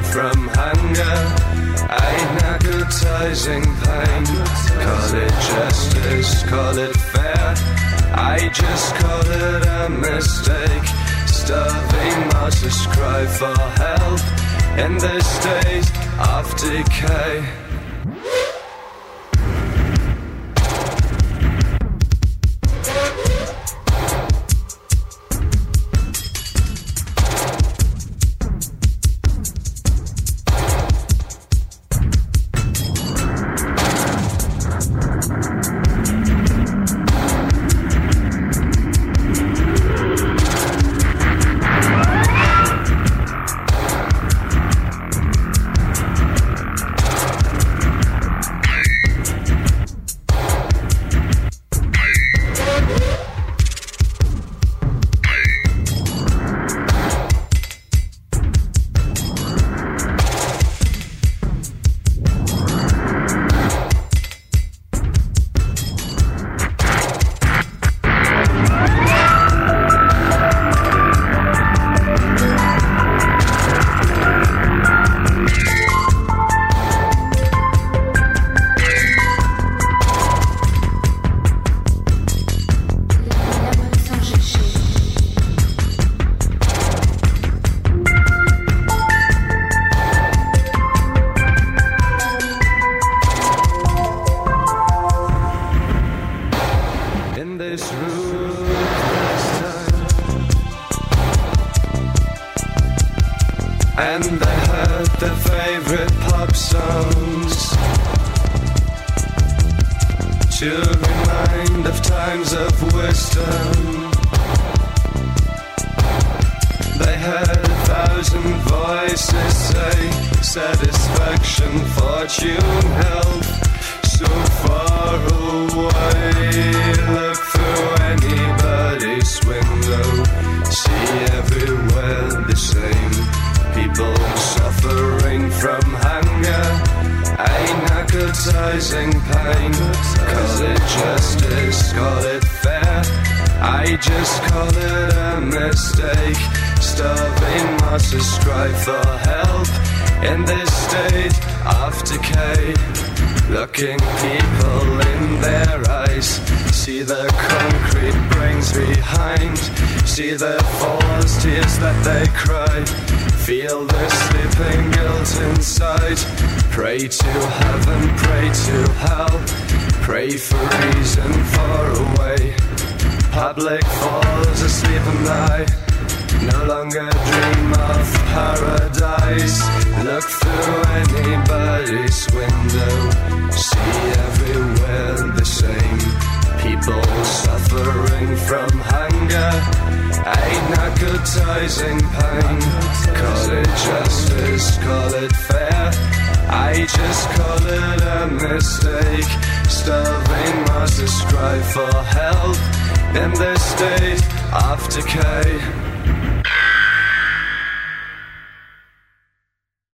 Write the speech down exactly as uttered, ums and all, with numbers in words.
from hunger, agmatizing pain. Call it justice, call it fair, I just call it a mistake. Starving masses cry for help in this state of decay. And they heard their favorite pop songs to remind of times of wisdom. They heard a thousand voices say satisfaction, fortune, health, so far away. Look through anybody's window, see everywhere the same. People suffering from hunger, agmatizing pain. Call it justice, call it fair, I just call it a mistake. Starving masses cry for help in this state of decay. Looking people in their eyes, see the concrete brains behind, see their false tears that they cry. Feel the sleeping guilt inside. Pray to heaven, pray to hell, pray for reason far away. Public falls asleep and I no longer dream of paradise. Look through anybody's window, see everywhere the same. People suffering from hunger, agmatizing pain. Call it justice, call it fair, I just call it a mistake. Starving masses cry for help in this state of decay.